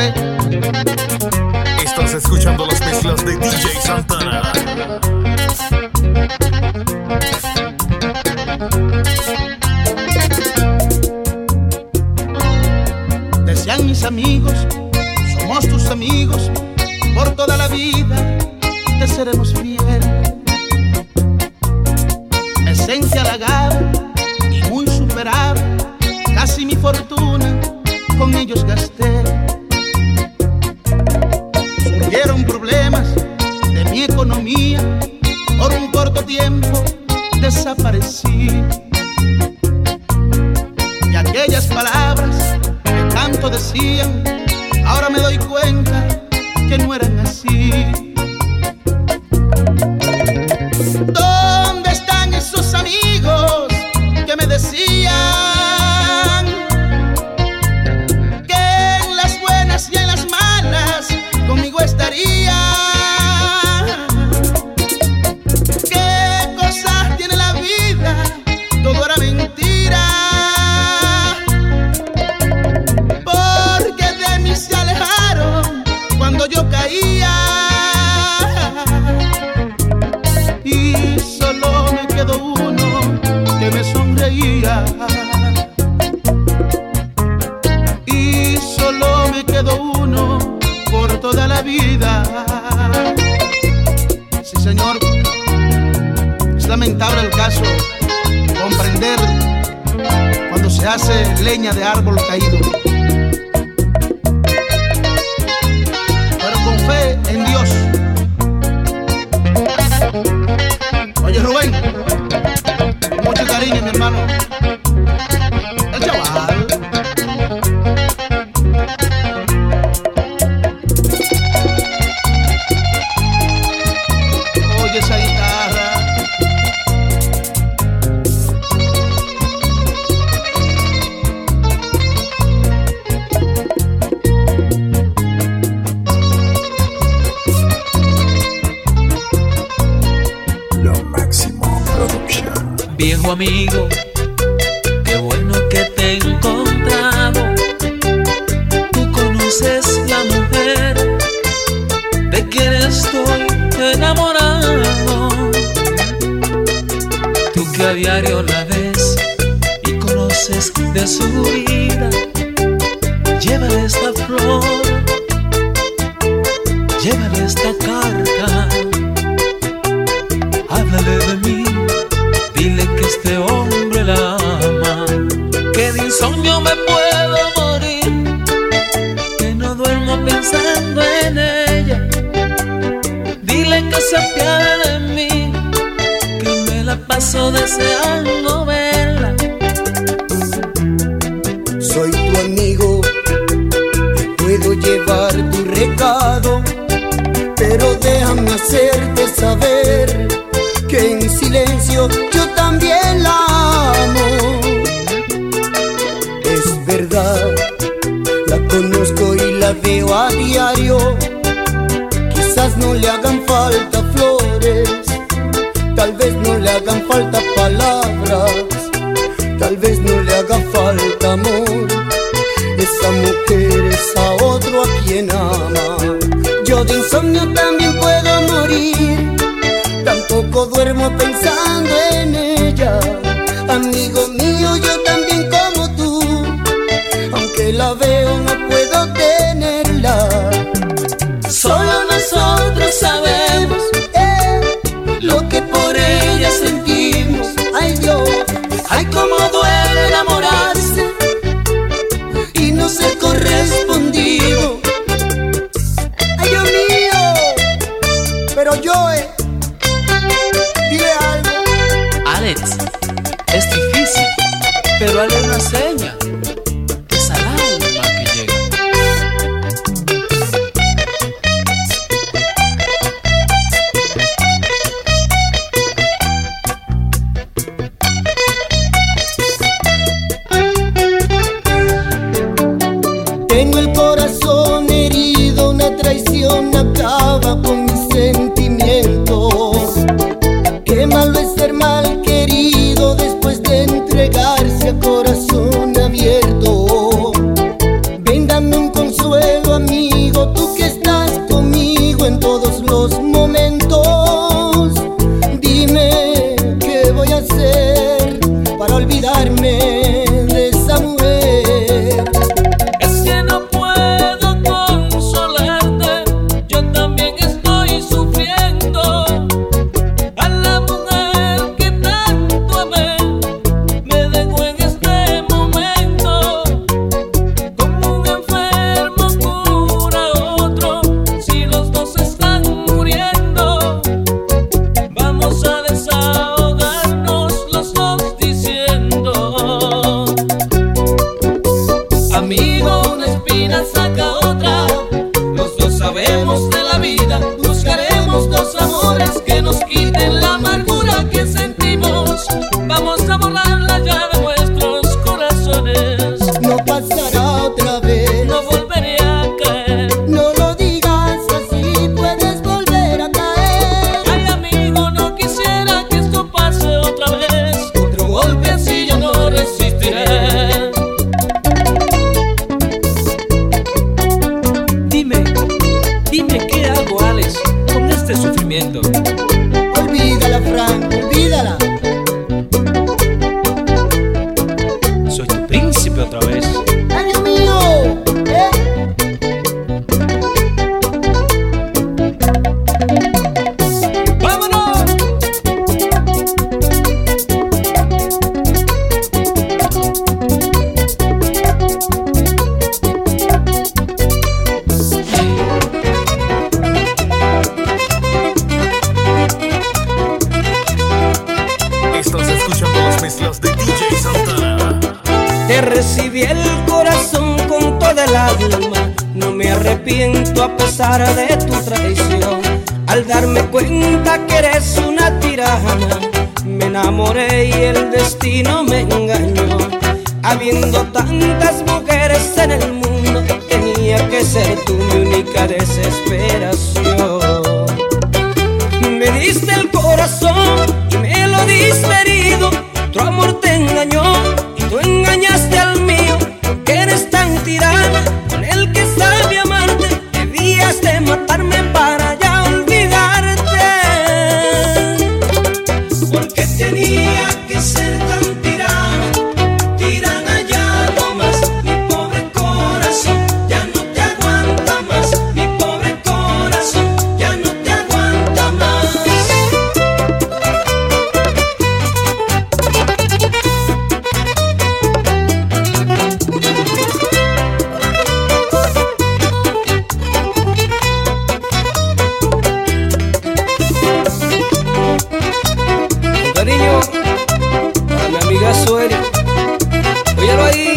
José. Estás escuchando las mezclas de DJ Santana. Decían mis amigos, somos tus amigos, por toda la vida te seremos fiel. Me sentí halagado y muy superado, casi mi fortuna con ellos gasté. Surgieron problemas de mi economía, por un corto tiempo desaparecí. Y aquellas palabras que tanto decían, ahora me doy cuenta que no eran así. ¿Dónde están esos amigos que me decían que en las buenas y en las malas conmigo estarían? ¿Qué cosas tiene la vida? Todo era mentira, porque de mí se alejaron cuando yo caía. Y solo me quedó uno que me sonreía. Y solo me quedó uno por toda la vida. Sí, señor, es lamentable el caso, comprender cuando se hace leña de árbol caído. Pero con fe en Dios. Oye, Rubén, con mucho cariño, mi hermano. El chaval. Oye esa guitarra. Lo Máximo Production. Viejo amigo, qué bueno que te he encontrado. Tú conoces la mujer de quien estoy enamorado. Tú que a diario la ves y conoces de su vida, llévale esta flor, llévale esta carta, háblale de mí, dile que este hombre la ama, que de insomnio me puedo morir, que no duermo pensando en ella. Dile que se apiade de mí, que me la paso deseando verla. Soy tu amigo y puedo llevar tu recado, pero déjame hacerte saber que en silencio yo también la amo. Es verdad, la conozco y la veo a diario. Quizás no le hagan falta flores, tal vez no le hagan falta palabras, tal vez no le haga falta amor. Esa mujer es a otro a quien ama. Yo de insomnio también puedo morir, tampoco duermo pensando en ella. Amigo mío, yo también como tú, aunque la veo no puedo tenerla. Solo nosotros sabemos lo que por ella sentimos. Ay Dios, ay cómo duele enamorarse y no ser correspondido. Ay Dios mío, pero yo dile algo. Alex, es difícil, pero hazle una seña, es al alma que llega. Tengo el corazón herido, una traición acaba con mis sentimientos. Qué malo es ser mal querido después de entregarse a corazón abierto. Ven, dame un consuelo a mí recibí el corazón con toda el alma. No me arrepiento a pesar de tu traición. Al darme cuenta que eres una tirana, me enamoré y el destino me engañó. Habiendo tantas mujeres en el mundo, tenía que ser tú mi única desesperación. Me diste el corazón y me lo diste herido. Tu amor te engañó y tú engañaste al mío. Porque eres tan tirana, con el que sabe amarte, debías de matarme para ya olvidarte. Porque tenía que ser tan tirana, tirana ya no más. Mi pobre corazón ya no te aguanta más. Mi pobre corazón ya no te aguanta más. Cariño, a mi amiga Sueri, óyalo ahí.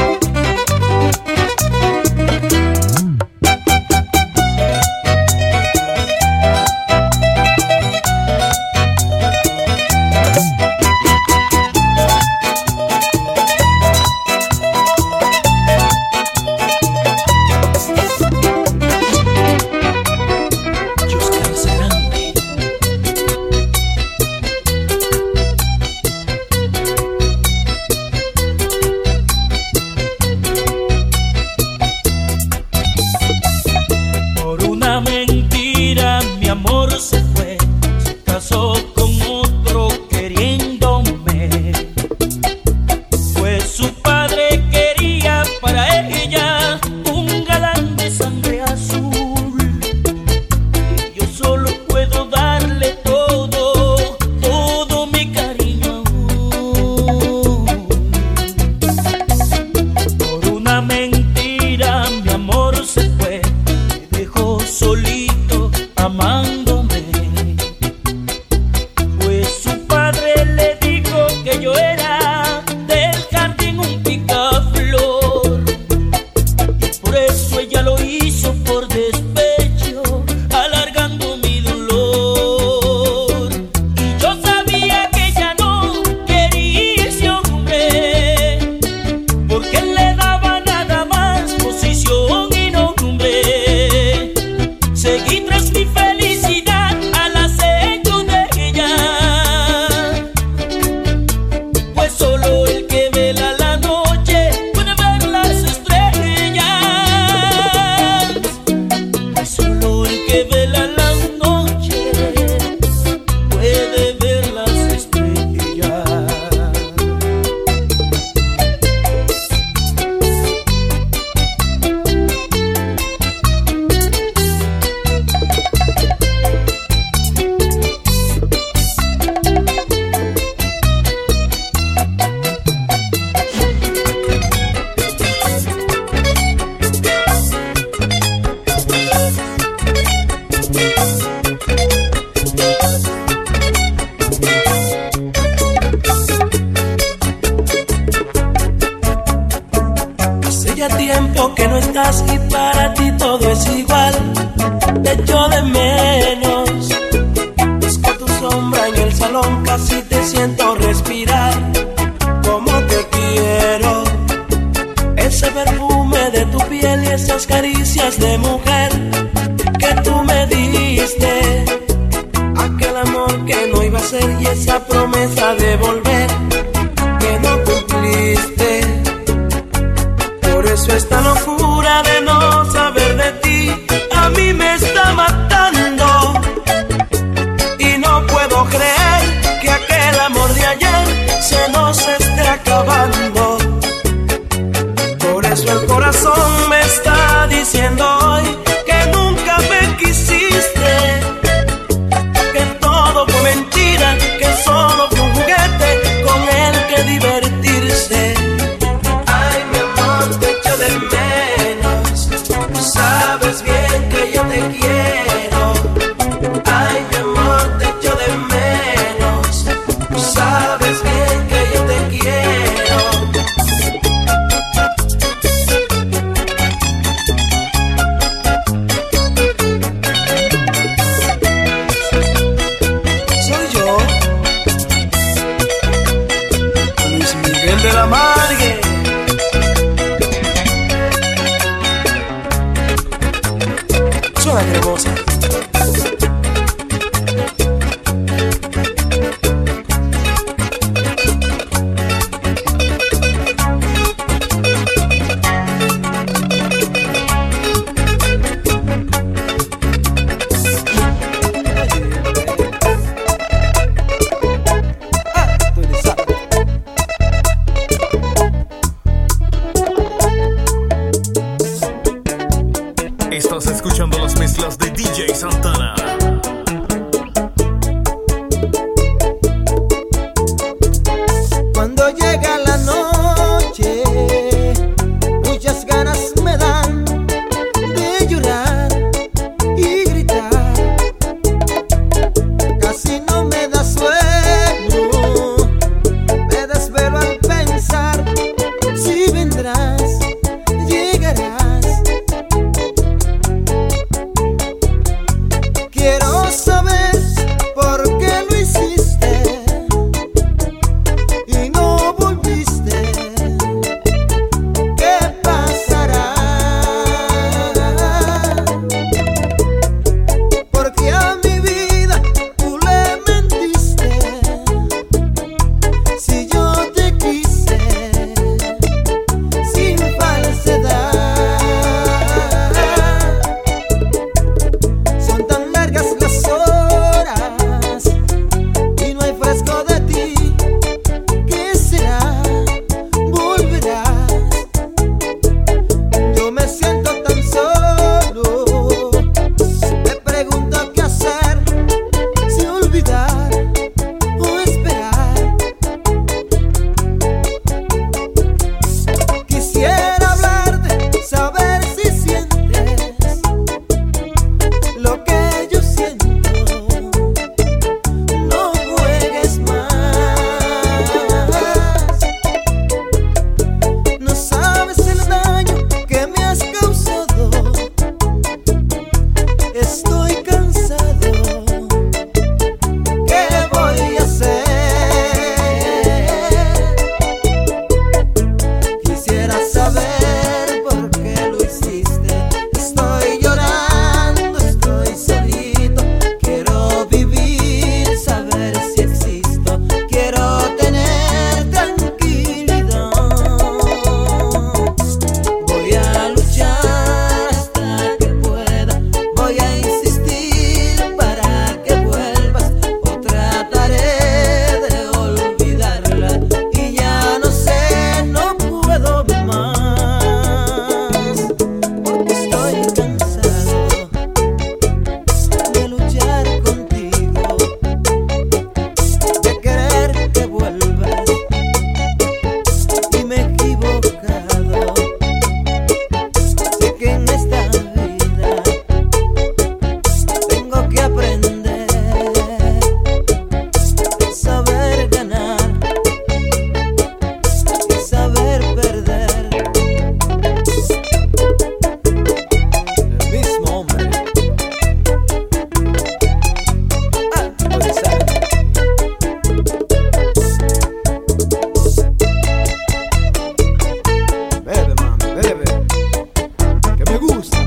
que no estás y para ti todo es igual. Te echo de menos, busco tu sombra en el salón, casi te siento respirar. Como te quiero, ese perfume de tu piel y esas caricias de mujer que tú me diste, aquel amor que no iba a ser y esa promesa de volver que no cumpliste. Por eso esta locura de no saber de ti a mí me está matando, y no puedo creer que aquel amor de ayer se nos esté acabando. Por eso el corazón me está diciendo hoy que nunca me quisiste, que todo fue mentira, que solo fue un juguete Zona Cremosa. Estás escuchando las mezclas de DJ Santana. Cuando llega la noche, muchas ganas me dan de llorar y gritar. Casi no me da sueño, me desvelo al pensar si vendrás, llegarás. Quiero saber por qué lo hiciste y no volviste. ¿Qué pasará? Porque a mi vida tú le mentiste. Si yo te quise sin falsedad. Son tan largas las horas y no hay fresco de ti. ¿Qué será? Volverás. Yo me siento tan solo. Me pregunto qué hacer, si olvidar o esperar. Quisiera hablarte, saber si sientes lo que yo siento. No juegues más. No sabes el daño que me has causado. Estoy cansado. ¿Qué voy a hacer? Quisiera saber por qué lo hiciste. Estoy llorando, estoy solito. Quiero vivir, saber si existo. Quiero tener tranquilidad. Voy a luchar hasta que pueda. Voy a insistir para que vuelvas. O trataré de olvidarla. Y ya no sé, no puedo más. Porque estoy cansado de luchar contigo, de querer que vuelvas. Y me he equivocado. Sé que en esta vida tengo que aprender a saber ganar y saber perder. El mismo hombre. Puede ser. Bebe, mami, bebe, que me gusta.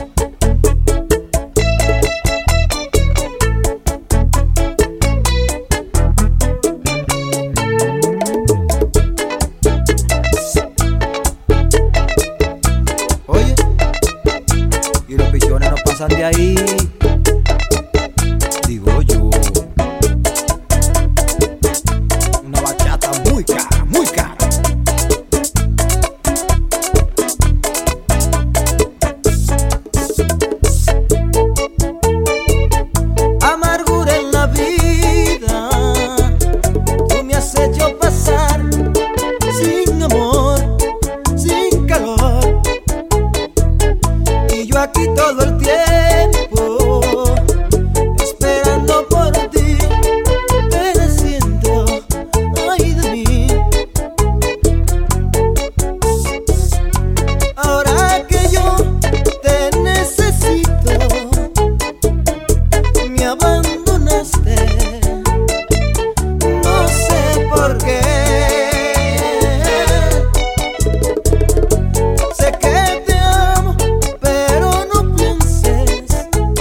Oye, y los pichones no pasan de ahí. Digo yo. Una bachata muy cara, muy cara. Amargura en la vida, tú me has hecho pasar sin amor, sin calor. Y yo aquí todo el tiempo esperando por ti. Me siento, ay de mí. Ahora que yo te necesito, me abandonaste. No sé por qué. Sé que te amo, pero no pienses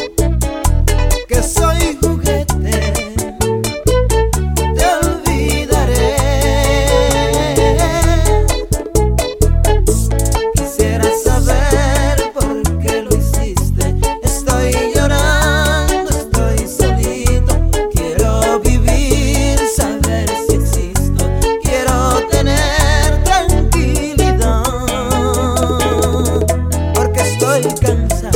alcanza